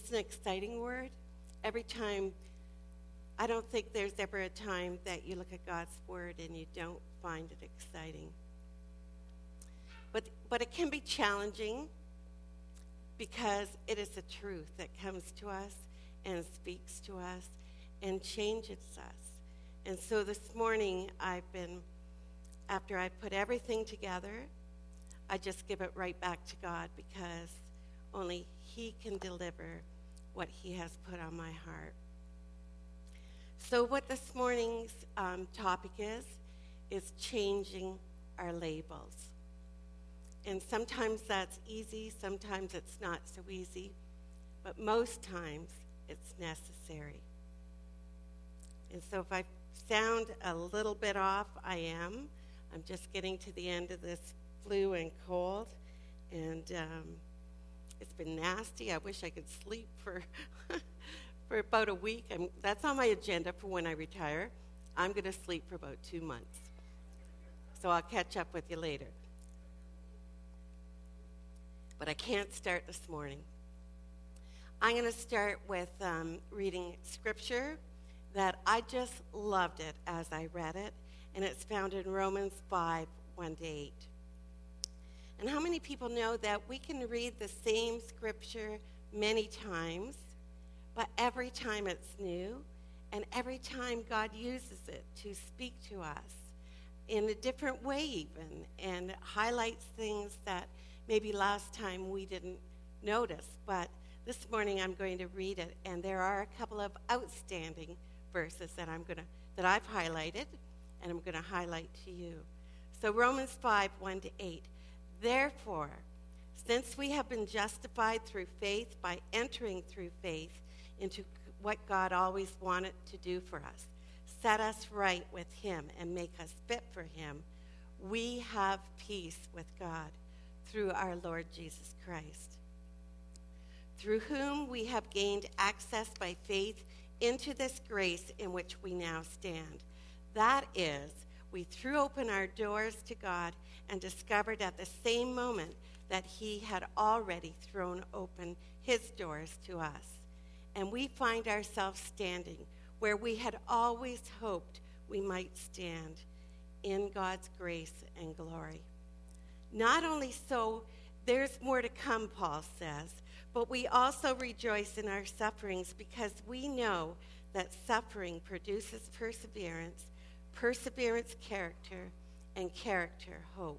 just an exciting word. Every time, I don't think there's ever a time that you look at God's word and you don't find it exciting. But it can be challenging because it is a truth that comes to us and speaks to us and changes us. And so this morning, after I put everything together, I just give it right back to God because only He can deliver what He has put on my heart. So what this morning's topic is changing our labels. And sometimes that's easy, sometimes it's not so easy, but most times it's necessary. And so if I sound a little bit off, I am. I'm just getting to the end of this flu and cold, and it's been nasty. I wish I could sleep for for about a week. That's on my agenda for when I retire. I'm going to sleep for about 2 months. So I'll catch up with you later. But I can't start this morning. I'm going to start with reading scripture that I just loved it as I read it, and it's found in Romans 5, 1-8. And how many people know that we can read the same scripture many times, but every time it's new, and every time God uses it to speak to us in a different way even, and highlights things that maybe last time we didn't notice. But this morning I'm going to read it, and there are a couple of outstanding verses that I've highlighted, and I'm going to highlight to you. So Romans 5, 1-8. Therefore, since we have been justified through faith by entering through faith into what God always wanted to do for us, set us right with Him and make us fit for Him, we have peace with God through our Lord Jesus Christ, through whom we have gained access by faith into this grace in which we now stand. That is, we threw open our doors to God and discovered at the same moment that He had already thrown open His doors to us. And we find ourselves standing where we had always hoped we might stand, in God's grace and glory. Not only so, there's more to come, Paul says, but we also rejoice in our sufferings because we know that suffering produces perseverance, perseverance character, and character hope.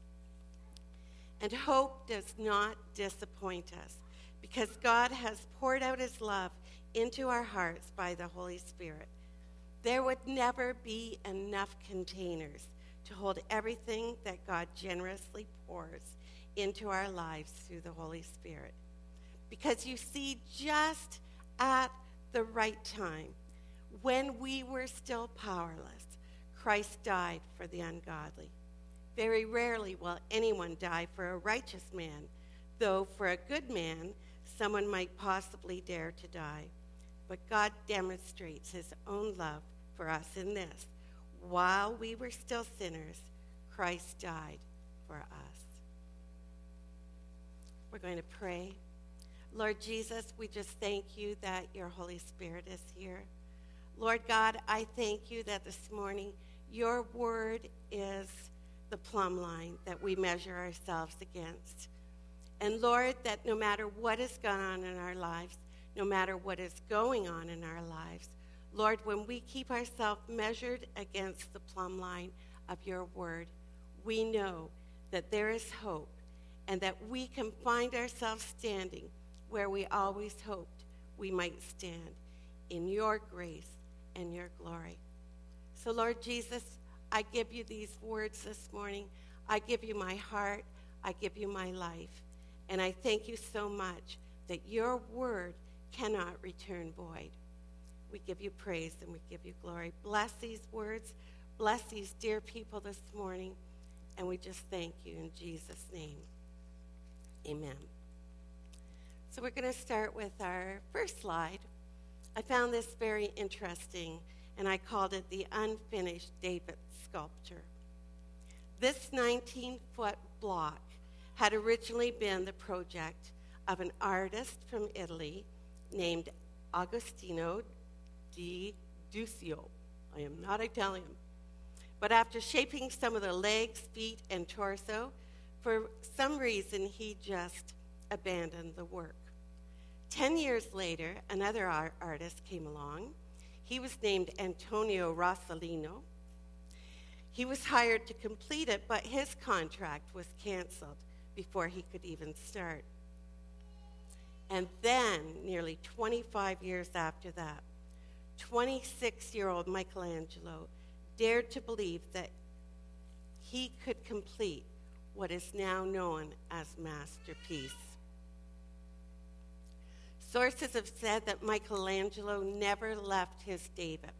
And hope does not disappoint us because God has poured out His love into our hearts by the Holy Spirit. There would never be enough containers to hold everything that God generously pours into our lives through the Holy Spirit. Because you see, just at the right time, when we were still powerless, Christ died for the ungodly. Very rarely will anyone die for a righteous man, though for a good man, someone might possibly dare to die. But God demonstrates His own love for us in this: while we were still sinners, Christ died for us. We're going to pray. Lord Jesus, we just thank you that your Holy Spirit is here. Lord God, I thank you that this morning your word is the plumb line that we measure ourselves against. And Lord, that no matter what has gone on in our lives, no matter what is going on in our lives, Lord, when we keep ourselves measured against the plumb line of your word, we know that there is hope and that we can find ourselves standing where we always hoped we might stand, in your grace and your glory. So, Lord Jesus, I give you these words this morning. I give you my heart. I give you my life. And I thank you so much that your word cannot return void. We give you praise and we give you glory. Bless these words. Bless these dear people this morning. And we just thank you in Jesus' name. Amen. So we're going to start with our first slide. I found this very interesting, and I called it the Unfinished David Sculpture. This 19-foot block had originally been the project of an artist from Italy named Agostino di Duccio. I am not Italian. But after shaping some of the legs, feet, and torso, for some reason he just abandoned the work. 10 years later, another artist came along. He was named Antonio Rossellino. He was hired to complete it, but his contract was canceled before he could even start. And then, nearly 25 years after that, 26-year-old Michelangelo dared to believe that he could complete what is now known as masterpiece. Sources have said that Michelangelo never left his David.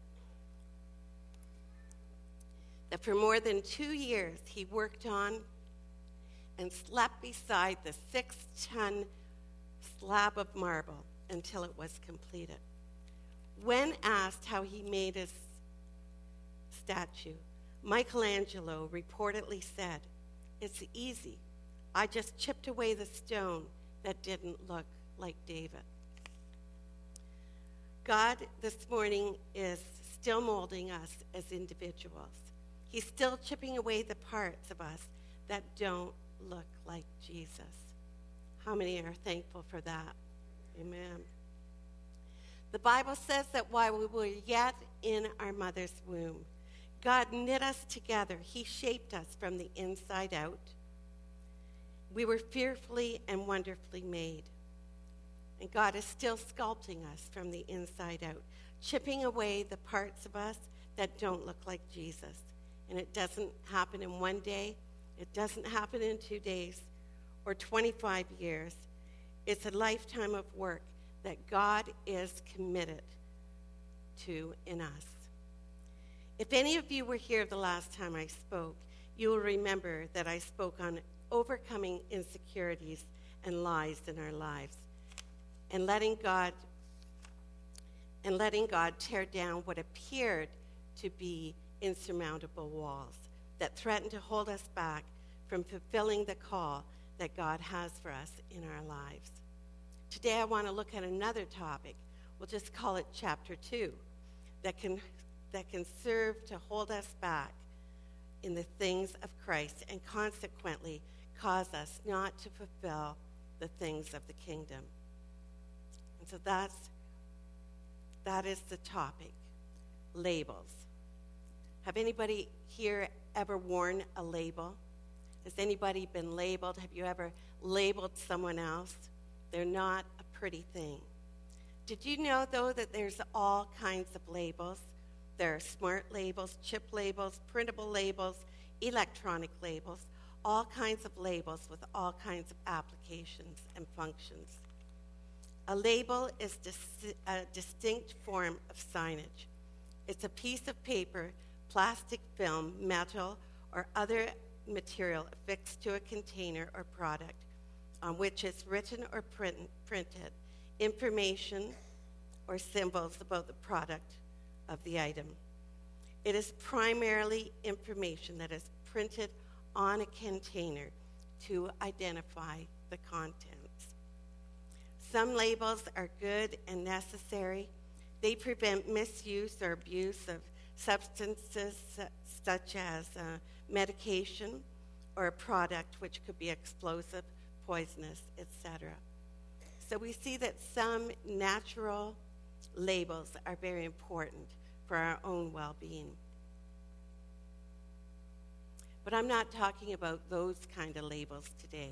That for more than 2 years he worked on and slept beside the 6-ton slab of marble until it was completed. When asked how he made his statue, Michelangelo reportedly said, "It's easy. I just chipped away the stone that didn't look like David." God this morning is still molding us as individuals. He's still chipping away the parts of us that don't look like Jesus. How many are thankful for that? Amen. The Bible says that while we were yet in our mother's womb, God knit us together. He shaped us from the inside out. We were fearfully and wonderfully made. And God is still sculpting us from the inside out, chipping away the parts of us that don't look like Jesus. And it doesn't happen in one day. It doesn't happen in 2 days or 25 years. It's a lifetime of work that God is committed to in us. If any of you were here the last time I spoke, you will remember that I spoke on overcoming insecurities and lies in our lives and letting God tear down what appeared to be insurmountable walls that threatened to hold us back from fulfilling the call that God has for us in our lives. Today I want to look at another topic. We'll just call it chapter 2, that can serve to hold us back in the things of Christ and consequently cause us not to fulfill the things of the kingdom. And so that is the topic, labels. Have anybody here ever worn a label? Has anybody been labeled? Have you ever labeled someone else? They're not a pretty thing. Did you know, though, that there's all kinds of labels? There are smart labels, chip labels, printable labels, electronic labels, all kinds of labels with all kinds of applications and functions. A label is a distinct form of signage. It's a piece of paper, plastic film, metal, or other material affixed to a container or product on which is written or printed information or symbols about the product of the item. It is primarily information that is printed on a container to identify the contents. Some labels are good and necessary. They prevent misuse or abuse of substances such as medication or a product which could be explosive, poisonous, etc. So we see that some natural labels are very important for our own well-being. But I'm not talking about those kind of labels today.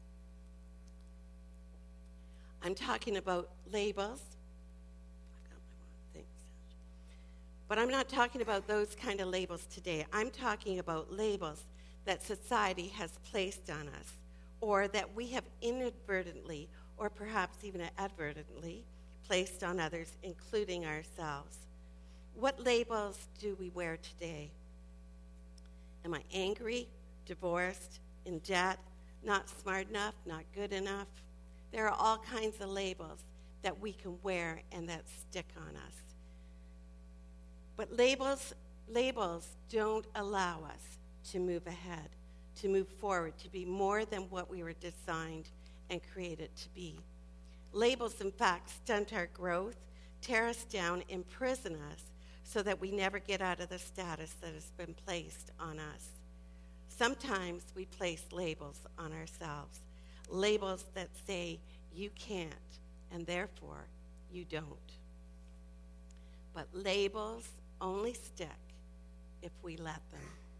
I'm talking about labels. But I'm not talking about those kind of labels today. I'm talking about labels that society has placed on us, or that we have inadvertently, or perhaps even advertently, placed on others, including ourselves. What labels do we wear today? Am I angry, divorced, in debt, not smart enough, not good enough? There are all kinds of labels that we can wear and that stick on us. But labels don't allow us to move ahead, to move forward, to be more than what we were designed and created to be. Labels, in fact, stunt our growth, tear us down, imprison us, so that we never get out of the status that has been placed on us. Sometimes we place labels on ourselves, labels that say, you can't, and therefore you don't. But labels only stick if we let them.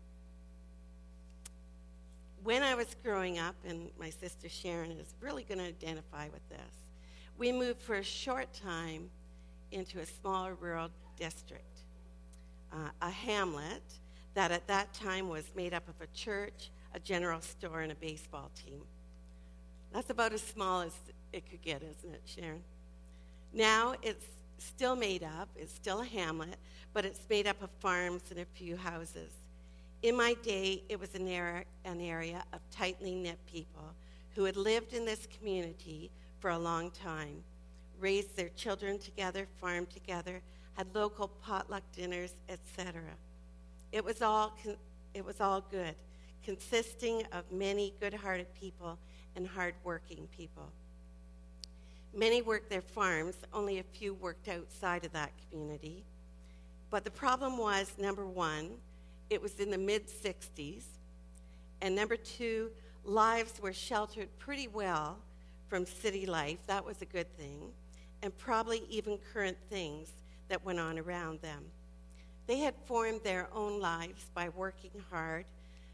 When I was growing up, and my sister Sharon is really going to identify with this, we moved for a short time into a smaller rural district, a hamlet that at that time was made up of a church, a general store, and a baseball team. That's about as small as it could get, isn't it, Sharon? Now it's still made up, it's still a hamlet, but it's made up of farms and a few houses. In my day, it was an area of tightly knit people who had lived in this community for a long time, raised their children together, farmed together, had local potluck dinners, etc. It was all good, consisting of many good-hearted people and hard-working people. Many worked their farms, only a few worked outside of that community. But the problem was, number one, it was in the mid-60s, and number two, lives were sheltered pretty well from city life. That was a good thing, and probably even current things that went on around them. They had formed their own lives by working hard.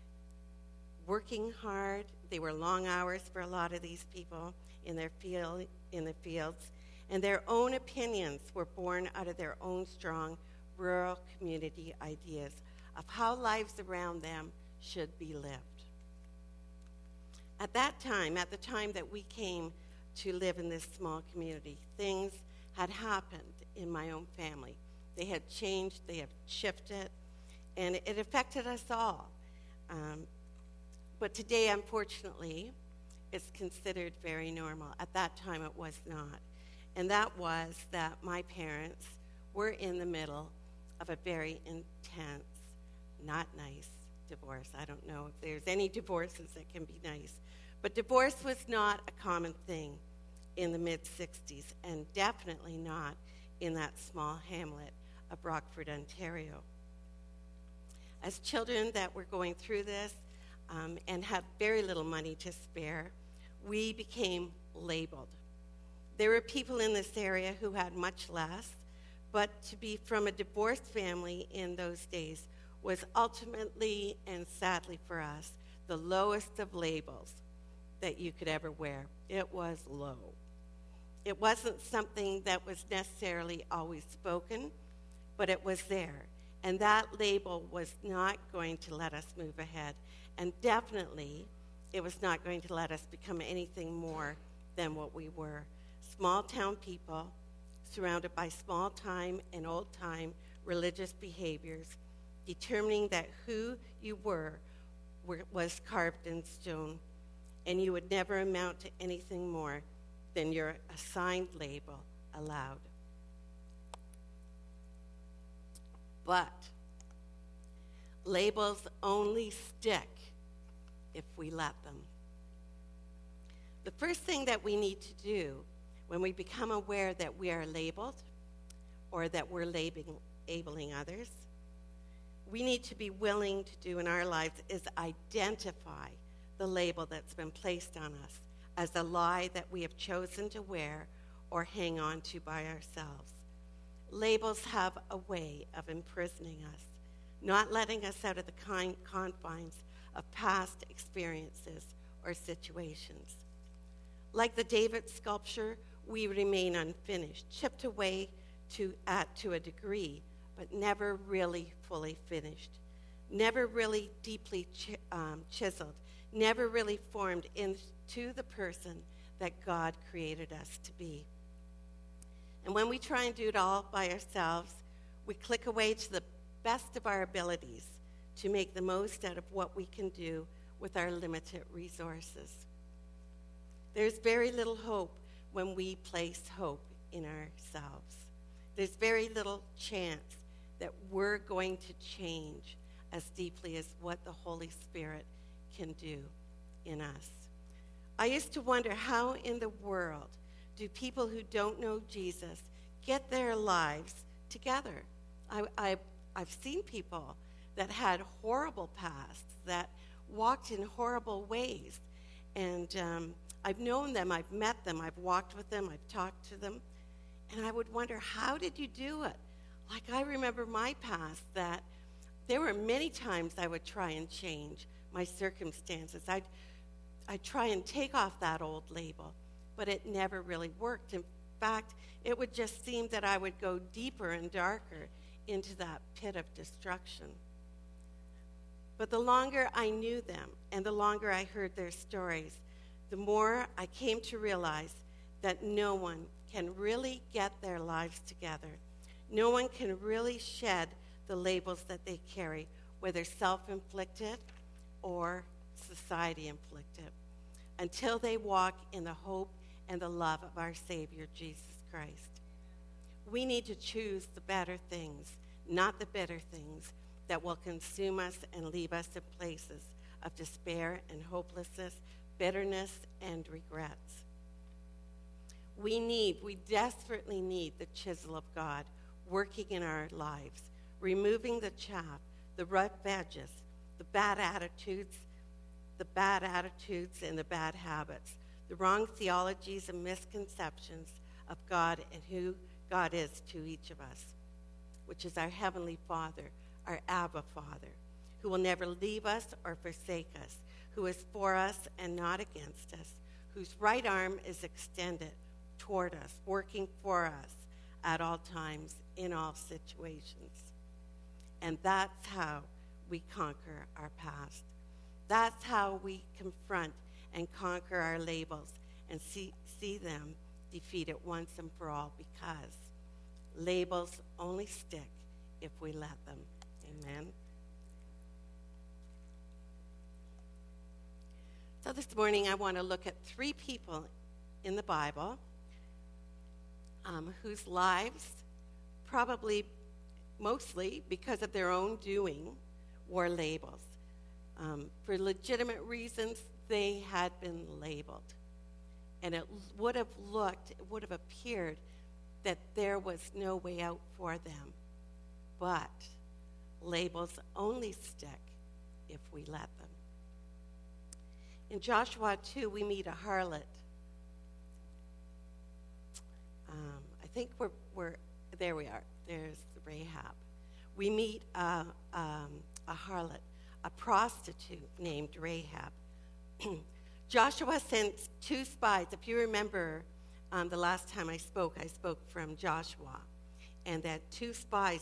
They were long hours for a lot of these people in the fields, and their own opinions were born out of their own strong rural community ideas of how lives around them should be lived. At that time, at the time that we came to live in this small community, things had happened in my own family. They had changed, they have shifted, and it affected us all. But today, unfortunately, it's considered very normal. At that time, it was not. And that was that my parents were in the middle of a very intense, not nice divorce. I don't know if there's any divorces that can be nice. But divorce was not a common thing in the mid-60s, and definitely not in that small hamlet of Rockford, Ontario. As children that were going through this and had very little money to spare, we became labeled. There were people in this area who had much less, but to be from a divorced family in those days was ultimately, and sadly for us, the lowest of labels that you could ever wear. It was low. It wasn't something that was necessarily always spoken, but it was there. And that label was not going to let us move ahead. And definitely, it was not going to let us become anything more than what we were. Small town people surrounded by small time and old time religious behaviors, determining that who you were was carved in stone, and you would never amount to anything more than your assigned label allowed. But labels only stick if we let them. The first thing that we need to do when we become aware that we are labeled or that we're labeling others, we need to be willing to do in our lives is identify the label that's been placed on us as a lie that we have chosen to wear or hang on to by ourselves. Labels have a way of imprisoning us, not letting us out of the confines of past experiences or situations. Like the David sculpture, we remain unfinished, chipped away to a degree, but never really fully finished, never really deeply chiseled, never really formed into the person that God created us to be. And when we try and do it all by ourselves, we click away to the best of our abilities to make the most out of what we can do with our limited resources. There's very little hope when we place hope in ourselves. There's very little chance that we're going to change as deeply as what the Holy Spirit can do in us. I used to wonder how in the world do people who don't know Jesus get their lives together? I've seen people that had horrible pasts, that walked in horrible ways. And I've known them, I've met them, I've walked with them, I've talked to them. And I would wonder, how did you do it? Like, I remember my past, that there were many times I would try and change my circumstances. I'd try and take off that old label, but it never really worked. In fact, it would just seem that I would go deeper and darker into that pit of destruction. But the longer I knew them and the longer I heard their stories, the more I came to realize that no one can really get their lives together. No one can really shed the labels that they carry, whether self-inflicted or society-inflicted, until they walk in the hope and the love of our Savior, Jesus Christ. We need to choose the better things, not the bitter things that will consume us and leave us in places of despair and hopelessness, bitterness and regrets. We desperately need the chisel of God working in our lives, removing the chaff, the rough edges, the bad attitudes and the bad habits, the wrong theologies and misconceptions of God and who God is to each of us, which is our Heavenly Father, our Abba Father, who will never leave us or forsake us, who is for us and not against us, whose right arm is extended toward us, working for us at all times, in all situations. And that's how we conquer our past. That's how we confront and conquer our labels and see them defeated once and for all, because labels only stick if we let them. Amen. So this morning I want to look at 3 people in the Bible whose lives, probably mostly because of their own doing, wore labels. For legitimate reasons, they had been labeled. And it would have appeared that there was no way out for them. But labels only stick if we let them. In Joshua 2, we meet a harlot. I think there we are. There's Rahab. We meet a harlot, a prostitute named Rahab. Joshua sent 2 spies. If you remember, the last time I spoke from Joshua, and that 2 spies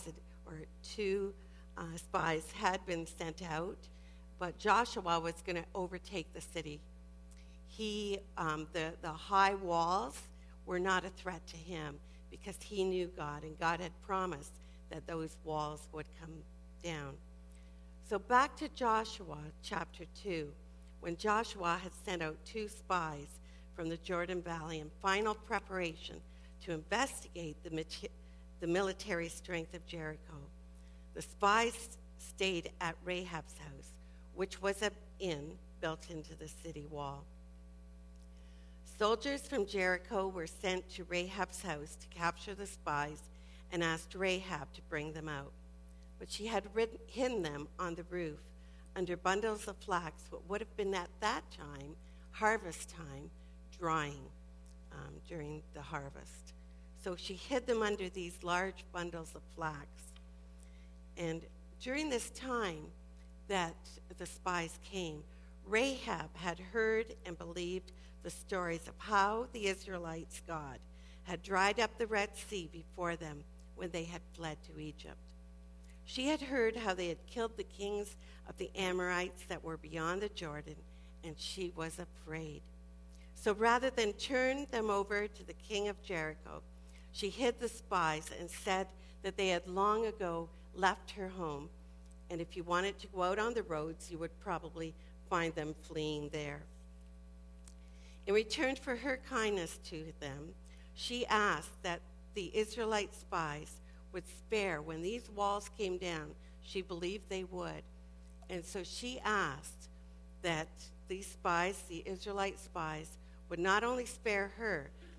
had been sent out, but Joshua was going to overtake the city. The high walls were not a threat to him because he knew God, and God had promised that those walls would come down. So back to Joshua chapter 2, when Joshua had sent out 2 spies from the Jordan Valley in final preparation to investigate the military strength of Jericho. The spies stayed at Rahab's house, which was an inn built into the city wall. Soldiers from Jericho were sent to Rahab's house to capture the spies and asked Rahab to bring them out. But she had hidden them on the roof under bundles of flax, what would have been at that time, harvest time, drying during the harvest. So she hid them under these large bundles of flax. And during this time that the spies came, Rahab had heard and believed the stories of how the Israelites' God had dried up the Red Sea before them when they had fled to Egypt. She had heard how they had killed the kings of the Amorites that were beyond the Jordan, and she was afraid. So rather than turn them over to the king of Jericho, she hid the spies and said that they had long ago left her home, and if you wanted to go out on the roads, you would probably find them fleeing there. In return for her kindness to them, she asked that the Israelite spies would spare when these walls came down. She believed they would. And so she asked that these spies, the Israelite spies, would not only spare her,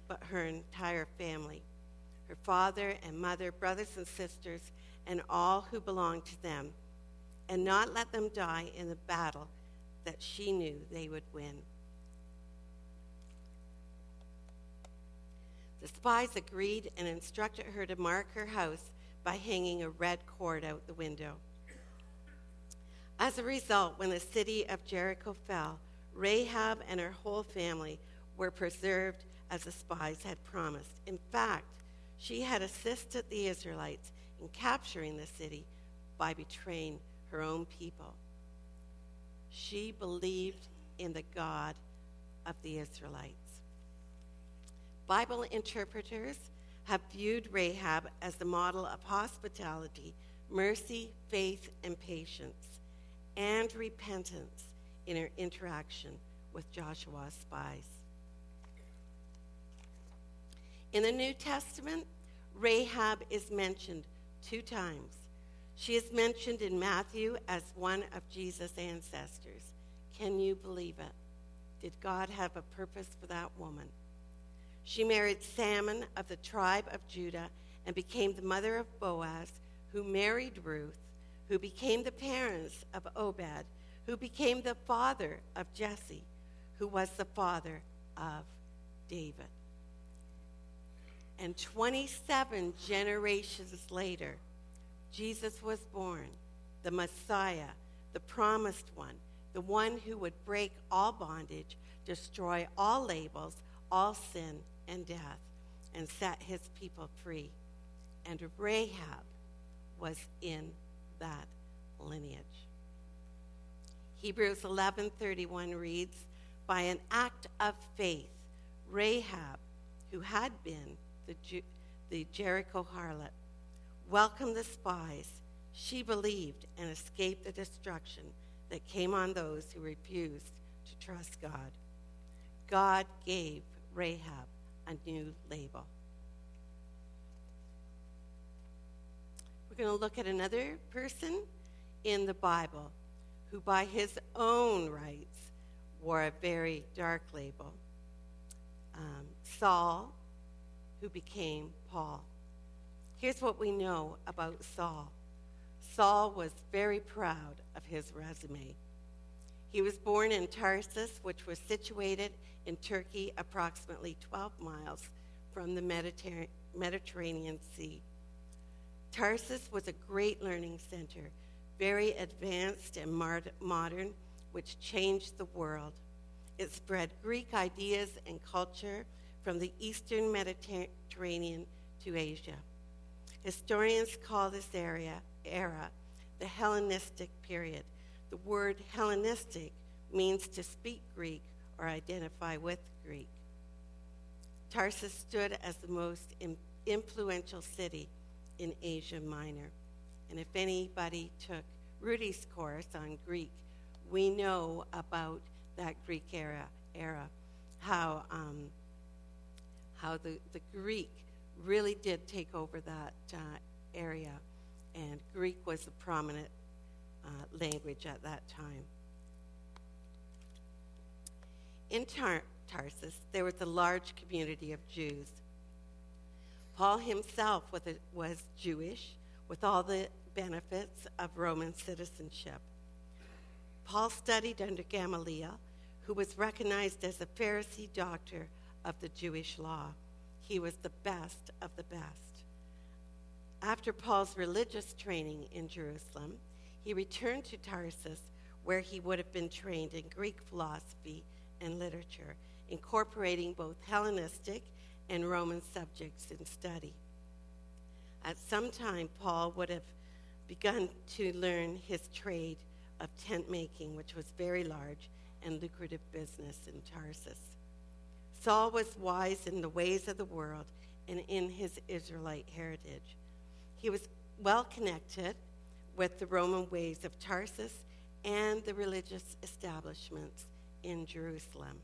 but her entire family, her father and mother, brothers and sisters, and all who belonged to them, and not let them die in the battle that she knew they would win. The spies agreed and instructed her to mark her house by hanging a red cord out the window. As a result, when the city of Jericho fell, Rahab and her whole family were preserved as the spies had promised. In fact, she had assisted the Israelites in capturing the city by betraying her own people. She believed in the God of the Israelites. Bible interpreters have viewed Rahab as the model of hospitality, mercy, faith, and patience, and repentance in her interaction with Joshua's spies. In the New Testament, Rahab is mentioned 2 times. She is mentioned in Matthew as one of Jesus' ancestors. Can you believe it? Did God have a purpose for that woman? She married Salmon of the tribe of Judah and became the mother of Boaz, who married Ruth, who became the parents of Obed, who became the father of Jesse, who was the father of David. And 27 generations later, Jesus was born, the Messiah, the promised one, the one who would break all bondage, destroy all labels, all sin and death, and set his people free. And Rahab was in that lineage. Hebrews 11:31 reads, by an act of faith, Rahab, who had been the Jericho harlot, welcomed the spies. She believed and escaped the destruction that came on those who refused to trust God. God gave Rahab a new label. We're going to look at another person in the Bible who by his own rights wore a very dark label. Saul, who became Paul. Here's what we know about Saul. Saul was very proud of his resume. He was born in Tarsus, which was situated in Turkey, approximately 12 miles from the Mediterranean Sea. Tarsus was a great learning center, very advanced and modern, which changed the world. It spread Greek ideas and culture from the Eastern Mediterranean to Asia. Historians call this era the Hellenistic period. The word Hellenistic means to speak Greek or identify with Greek. Tarsus stood as the most influential city in Asia Minor. And if anybody took Rudy's course on Greek, we know about that Greek era how the Greek really did take over that area, and Greek was a prominent language at that time. In Tarsus, there was a large community of Jews. Paul himself was Jewish, with all the benefits of Roman citizenship. Paul studied under Gamaliel, who was recognized as a Pharisee doctor of the Jewish law. He was the best of the best. After Paul's religious training in Jerusalem, he returned to Tarsus, where he would have been trained in Greek philosophy and literature, incorporating both Hellenistic and Roman subjects in study. At some time, Paul would have begun to learn his trade of tent making, which was very large and lucrative business in Tarsus. Saul was wise in the ways of the world and in his Israelite heritage. He was well connected with the Roman ways of Tarsus and the religious establishments in Jerusalem.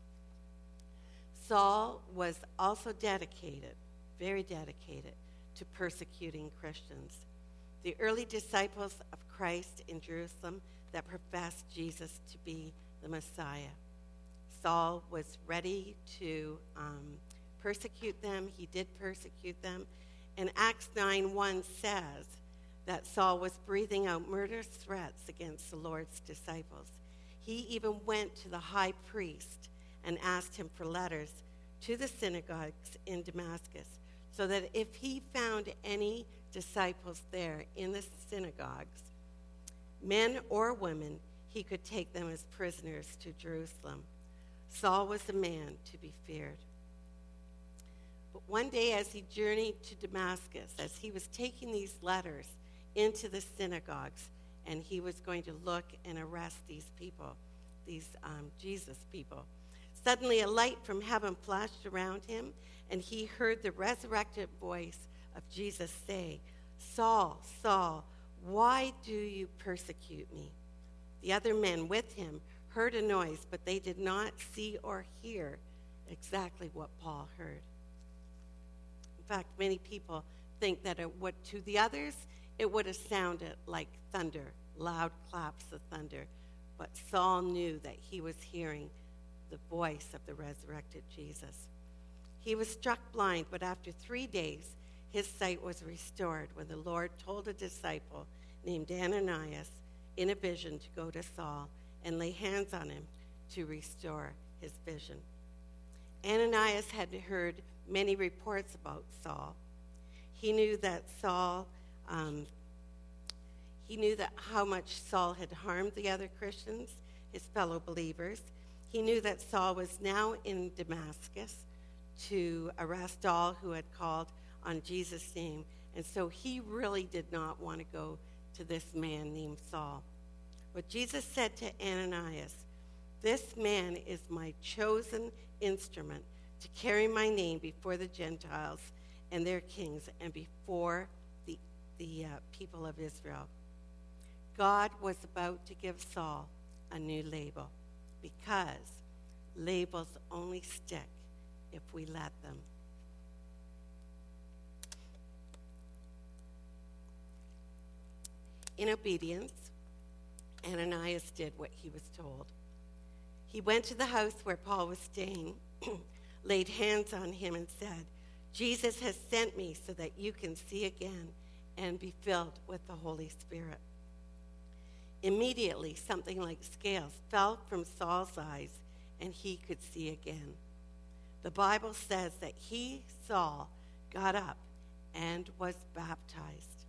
Saul was also dedicated, very dedicated, to persecuting Christians. The early disciples of Christ in Jerusalem that professed Jesus to be the Messiah. Saul was ready to persecute them. He did persecute them. And Acts 9:1 says that Saul was breathing out murderous threats against the Lord's disciples. He even went to the high priest and asked him for letters to the synagogues in Damascus, so that if he found any disciples there in the synagogues, men or women, he could take them as prisoners to Jerusalem. Saul was a man to be feared. But one day as he journeyed to Damascus, as he was taking these letters into the synagogues, and he was going to look and arrest these people, these Jesus people, suddenly a light from heaven flashed around him, and he heard the resurrected voice of Jesus say, "Saul, Saul, why do you persecute me?" The other men with him heard a noise, but they did not see or hear exactly what Paul heard. In fact, many people think that to the others, it would have sounded like thunder, loud claps of thunder. But Saul knew that he was hearing the voice of the resurrected Jesus. He was struck blind, but after 3 days, his sight was restored when the Lord told a disciple named Ananias in a vision to go to Saul and lay hands on him to restore his vision. Ananias had heard many reports about Saul. He knew that how much Saul had harmed the other Christians, his fellow believers. He knew that Saul was now in Damascus to arrest all who had called on Jesus' name, and so he really did not want to go to this man named Saul. But Jesus said to Ananias, "This man is my chosen instrument to carry my name before the Gentiles and their kings and before the people of Israel." God was about to give Saul a new label, because labels only stick if we let them. In obedience, Ananias did what he was told. He went to the house where Paul was staying, laid hands on him, and said, "Jesus has sent me so that you can see again and be filled with the Holy Spirit." Immediately, something like scales fell from Saul's eyes, and he could see again. The Bible says that he, Saul, got up and was baptized.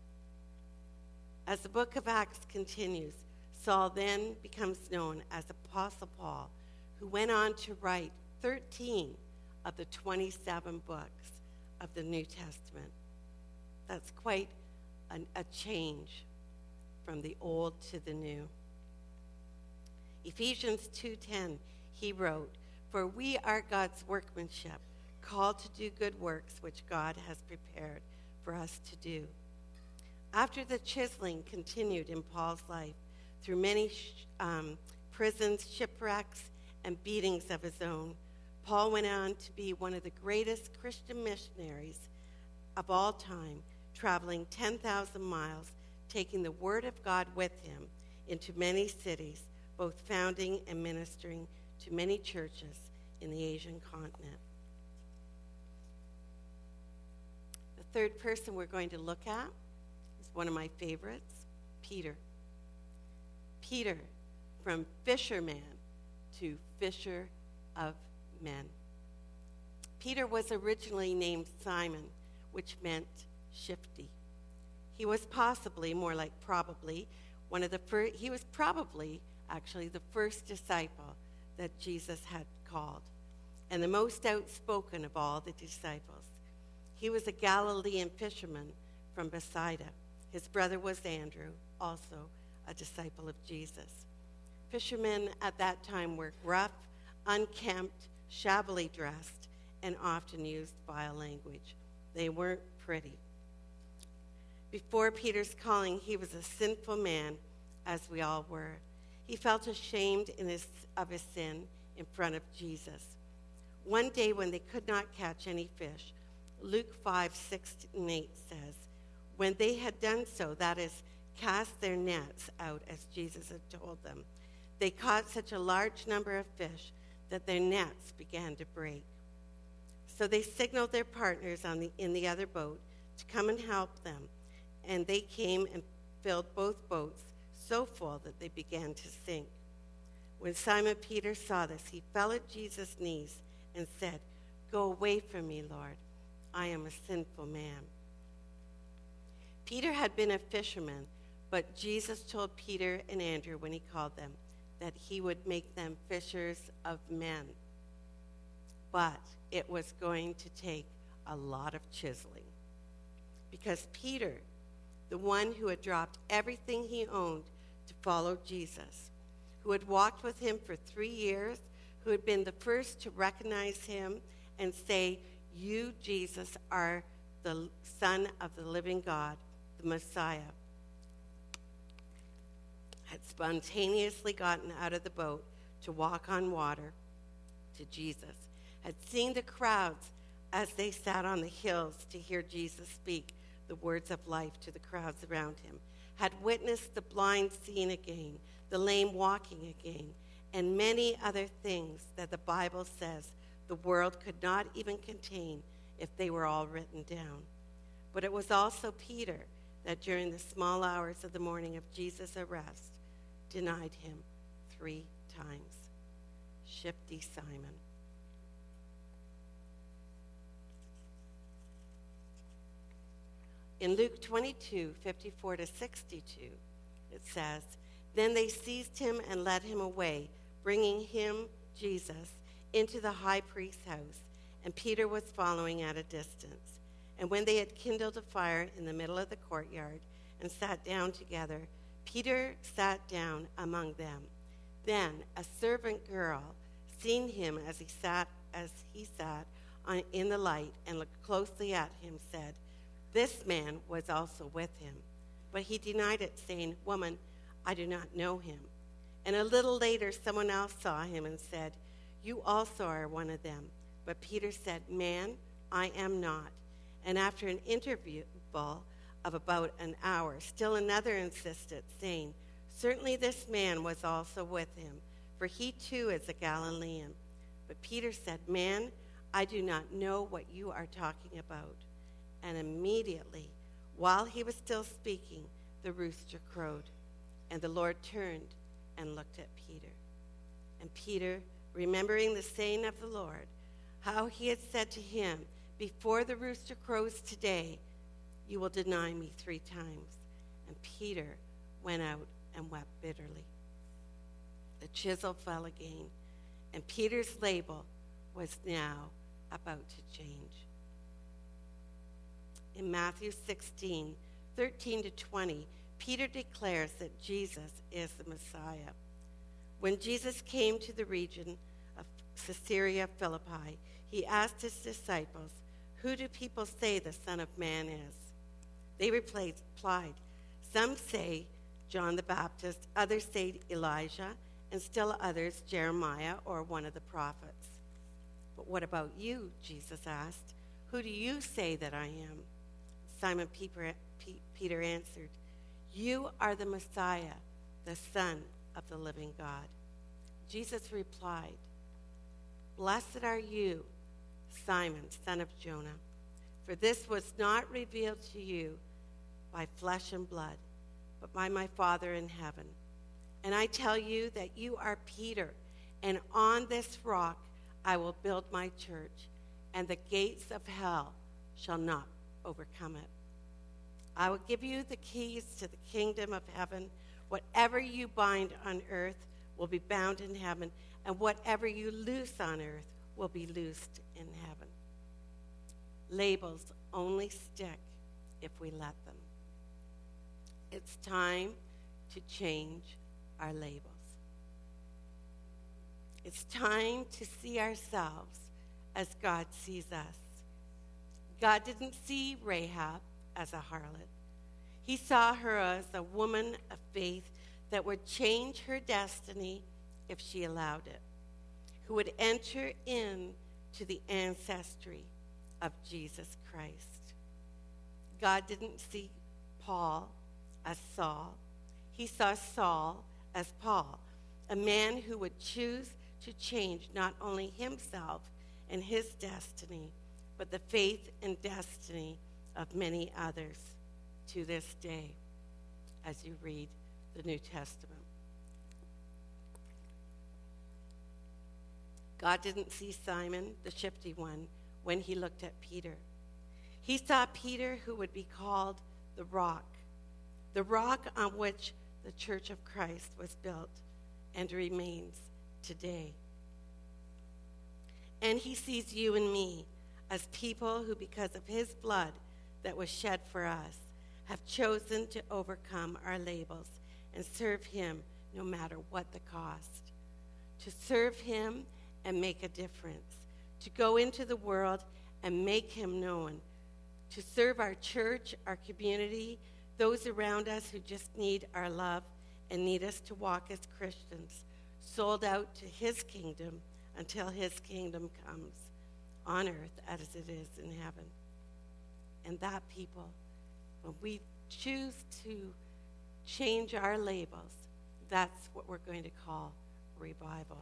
As the book of Acts continues, Saul then becomes known as Apostle Paul, who went on to write 13 of the 27 books of the New Testament. That's quite a change from the old to the new. Ephesians 2:10, he wrote, "For we are God's workmanship, called to do good works which God has prepared for us to do." After the chiseling continued in Paul's life through many prisons, shipwrecks, and beatings of his own, Paul went on to be one of the greatest Christian missionaries of all time, traveling 10,000 miles, taking the word of God with him into many cities, both founding and ministering to many churches in the Asian continent. The third person we're going to look at is one of my favorites, Peter. Peter, from fisherman to fisher of men. Peter was originally named Simon, which meant shifty. He was possibly, more like probably, he was probably actually the first disciple that Jesus had called, and the most outspoken of all the disciples. He was a Galilean fisherman from Bethsaida. His brother was Andrew, also a disciple of Jesus. Fishermen at that time were rough, unkempt, shabbily dressed, and often used vile language. They weren't pretty. Before Peter's calling, he was a sinful man, as we all were. He felt ashamed of his sin in front of Jesus. One day when they could not catch any fish, Luke 5:6-8 says, when they had done so, that is, cast their nets out as Jesus had told them, they caught such a large number of fish that their nets began to break. So they signaled their partners in the other boat to come and help them, and they came and filled both boats so full that they began to sink. When Simon Peter saw this, he fell at Jesus' knees and said, "Go away from me, Lord. I am a sinful man." Peter had been a fisherman, but Jesus told Peter and Andrew when he called them that he would make them fishers of men. But it was going to take a lot of chiseling, because Peter, the one who had dropped everything he owned to follow Jesus, who had walked with him for 3 years, who had been the first to recognize him and say, "You, Jesus, are the Son of the living God, the Messiah," had spontaneously gotten out of the boat to walk on water to Jesus, had seen the crowds as they sat on the hills to hear Jesus speak the words of life to the crowds around him, had witnessed the blind seeing again, the lame walking again, and many other things that the Bible says the world could not even contain if they were all written down. But it was also Peter that during the small hours of the morning of Jesus' arrest denied him 3 times. Shifty Simon. In Luke 22:54-62, it says, "Then they seized him and led him away, bringing him, Jesus, into the high priest's house, and Peter was following at a distance. And when they had kindled a fire in the middle of the courtyard and sat down together, Peter sat down among them. Then a servant girl, seeing him as he sat in the light and looked closely at him, said, 'This man was also with him.' But he denied it, saying, 'Woman, I do not know him.' And a little later someone else saw him and said, 'You also are one of them.' But Peter said, 'Man, I am not.' And after an interval of about an hour, still another insisted, saying, 'Certainly this man was also with him, for he too is a Galilean.' But Peter said, 'Man, I do not know what you are talking about.' And immediately, while he was still speaking, the rooster crowed. And the Lord turned and looked at Peter. And Peter, remembering the saying of the Lord, how he had said to him, 'Before the rooster crows today, you will deny me 3 times.' And Peter went out and wept bitterly. The chisel fell again, and Peter's label was now about to change. In Matthew 16:13-20, Peter declares that Jesus is the Messiah. When Jesus came to the region of Caesarea Philippi, he asked his disciples, 'Who do people say the Son of Man is?' They replied, 'Some say John the Baptist, others say Elijah, and still others Jeremiah or one of the prophets.' 'But what about you?' Jesus asked. 'Who do you say that I am?' Simon Peter answered, 'You are the Messiah, the Son of the living God.' Jesus replied, 'Blessed are you, Simon, son of Jonah, for this was not revealed to you by flesh and blood, but by my Father in heaven. And I tell you that you are Peter, and on this rock I will build my church, and the gates of hell shall not overcome it. I will give you the keys to the kingdom of heaven. Whatever you bind on earth will be bound in heaven, and whatever you loose on earth will be loosed in heaven.' Labels only stick if we let them. It's time to change our labels. It's time to see ourselves as God sees us. God didn't see Rahab as a harlot. He saw her as a woman of faith that would change her destiny if she allowed it, who would enter into the ancestry of Jesus Christ. God didn't see Paul as Saul. He saw Saul as Paul, a man who would choose to change not only himself and his destiny, but the faith and destiny of many others to this day as you read the New Testament. God didn't see Simon, the shifty one, when he looked at Peter. He saw Peter, who would be called the rock on which the Church of Christ was built and remains today. And he sees you and me as people who, because of his blood that was shed for us, have chosen to overcome our labels and serve him no matter what the cost. To serve him and make a difference. To go into the world and make him known. To serve our church, our community, those around us who just need our love and need us to walk as Christians, sold out to his kingdom until his kingdom comes on earth as it is in heaven. And that, people, when we choose to change our labels, that's what we're going to call revival.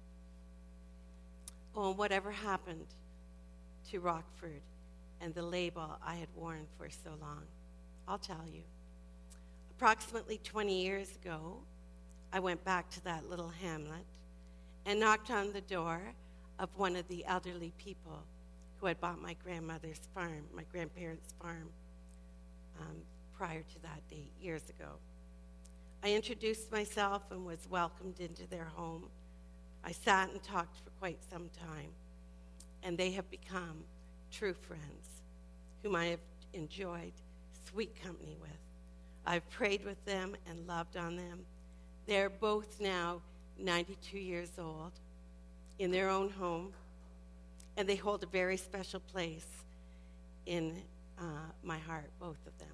Oh, and whatever happened to Rockford and the label I had worn for so long? I'll tell you. Approximately 20 years ago, I went back to that little hamlet and knocked on the door of one of the elderly people who had bought my grandmother's farm, my grandparents' farm, prior to that date, years ago. I introduced myself and was welcomed into their home. I sat and talked for quite some time, and they have become true friends whom I have enjoyed sweet company with. I've prayed with them and loved on them. They're both now 92 years old in their own home, and they hold a very special place in my heart, both of them.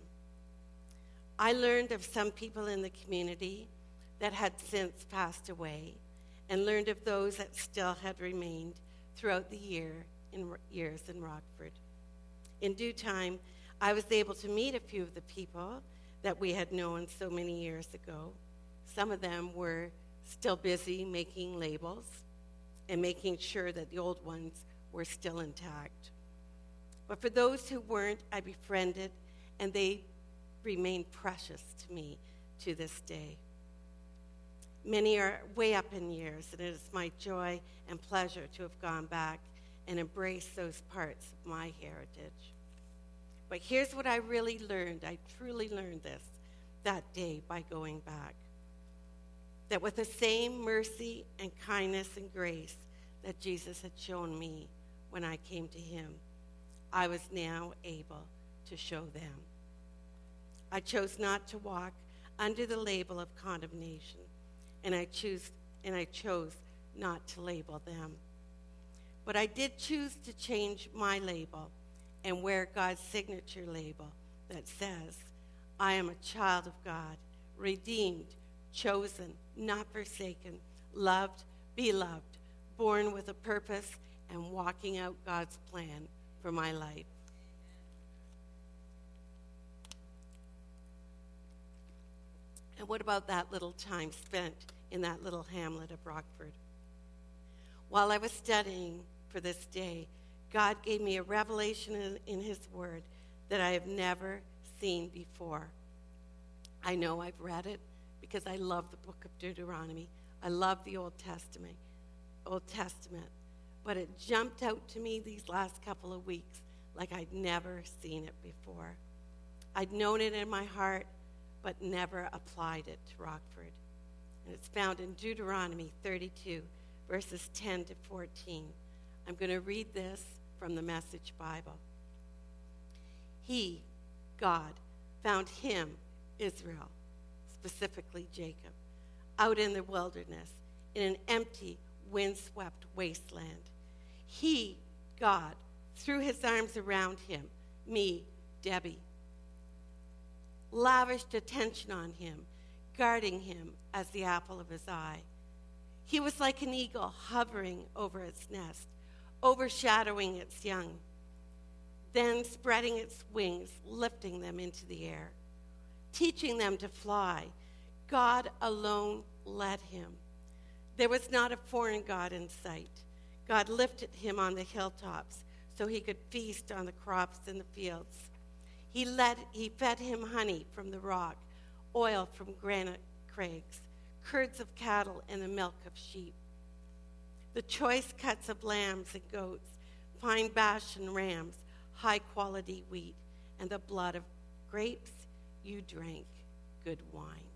I learned of some people in the community that had since passed away, and learned of those that still had remained throughout the years in Rockford. In due time, I was able to meet a few of the people that we had known so many years ago. Some of them were still busy making labels and making sure that the old ones were still intact. But for those who weren't, I befriended, and they remain precious to me to this day. Many are way up in years, and it is my joy and pleasure to have gone back and embraced those parts of my heritage. But here's what I really learned. I truly learned this that day by going back. That with the same mercy and kindness and grace that Jesus had shown me when I came to him, I was now able to show them. I chose not to walk under the label of condemnation, and I chose not to label them. But I did choose to change my label and wear God's signature label that says, I am a child of God, redeemed, chosen, not forsaken, loved, beloved, born with a purpose, and walking out God's plan for my life. And what about that little time spent in that little hamlet of Rockford? While I was studying for this day, God gave me a revelation in his word that I have never seen before. I know I've read it because I love the book of Deuteronomy. I love the Old Testament. But it jumped out to me these last couple of weeks like I'd never seen it before. I'd known it in my heart, but never applied it to Rockford. And it's found in Deuteronomy 32, verses 10 to 14. I'm going to read this from the Message Bible. He, God, found him, Israel, specifically Jacob, out in the wilderness, in an empty, windswept wasteland. He, God, threw his arms around him, me, Debbie, lavished attention on him, guarding him as the apple of his eye. He was like an eagle hovering over its nest, overshadowing its young, then spreading its wings, lifting them into the air, teaching them to fly. God alone led him. There was not a foreign god in sight. God lifted him on the hilltops so he could feast on the crops in the fields. He fed him honey from the rock, oil from granite crags, curds of cattle, and the milk of sheep. The choice cuts of lambs and goats, fine Bashan rams, high-quality wheat, and the blood of grapes, you drank good wine.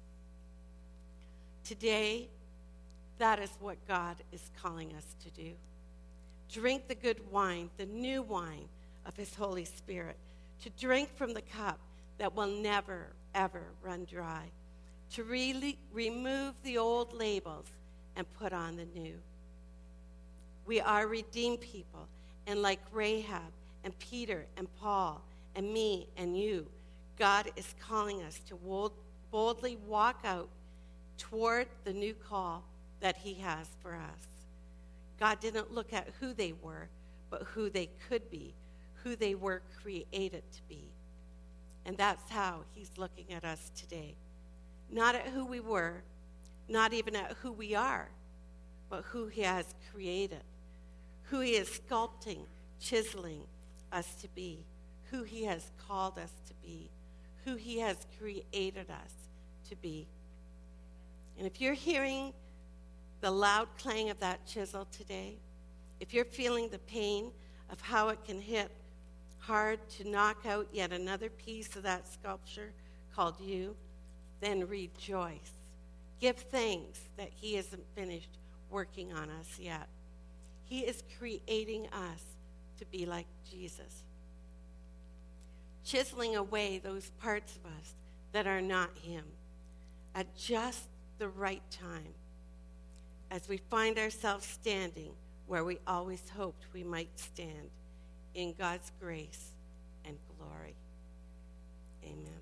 Today, that is what God is calling us to do. Drink the good wine, the new wine of his Holy Spirit, to drink from the cup that will never, ever run dry, to really remove the old labels and put on the new. We are redeemed people, and like Rahab and Peter and Paul and me and you, God is calling us to boldly walk out toward the new call that he has for us. God didn't look at who they were, but who they could be, who they were created to be. And that's how he's looking at us today. Not at who we were, not even at who we are, but who he has created, who he is sculpting, chiseling us to be, who he has called us to be, who he has created us to be. And if you're hearing the loud clang of that chisel today, if you're feeling the pain of how it can hit hard to knock out yet another piece of that sculpture called you, then rejoice. Give thanks that he isn't finished working on us yet. He is creating us to be like Jesus, chiseling away those parts of us that are not him at just the right time, as we find ourselves standing where we always hoped we might stand, in God's grace and glory. Amen.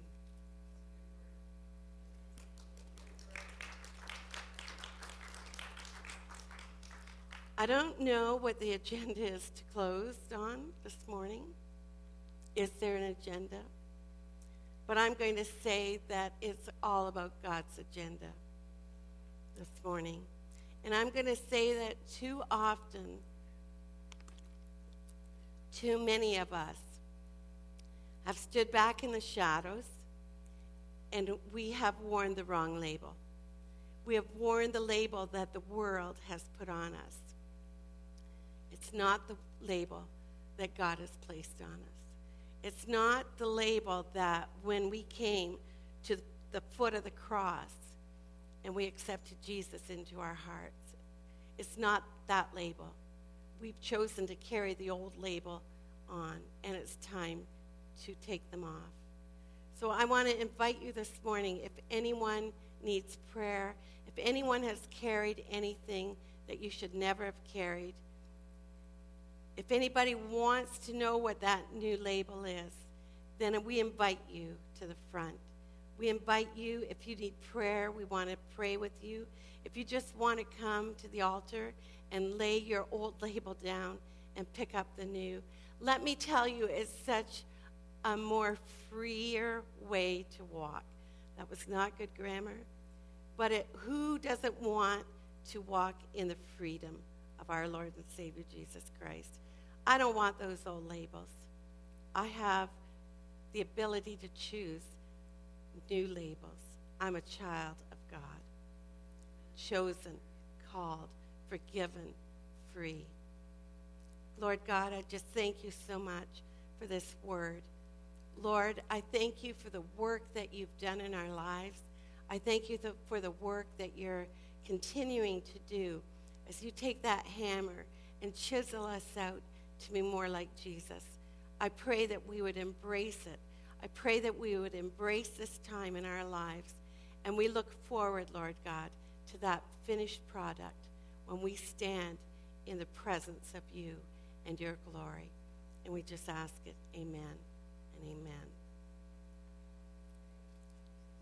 I don't know what the agenda is to close on this morning. Is there an agenda? But I'm going to say that it's all about God's agenda this morning. And I'm going to say that too often, too many of us have stood back in the shadows and we have worn the wrong label. We have worn the label that the world has put on us. It's not the label that God has placed on us. It's not the label that when we came to the foot of the cross and we accepted Jesus into our hearts, it's not that label. We've chosen to carry the old label on, and it's time to take them off. So I want to invite you this morning, if anyone needs prayer, if anyone has carried anything that you should never have carried, if anybody wants to know what that new label is, then we invite you to the front. We invite you, if you need prayer, we want to pray with you. If you just want to come to the altar and lay your old label down and pick up the new, let me tell you, it's such a more freer way to walk. That was not good grammar. But who doesn't want to walk in the freedom of our Lord and Savior Jesus Christ? I don't want those old labels. I have the ability to choose new labels. I'm a child of God, chosen, called, forgiven, free. Lord God, I just thank you so much for this word. Lord, I thank you for the work that you've done in our lives. I thank you for the work that you're continuing to do as you take that hammer and chisel us out to be more like Jesus. I pray that we would embrace it. I pray that we would embrace this time in our lives. And we look forward, Lord God, to that finished product when we stand in the presence of you and your glory. And we just ask it, amen and amen.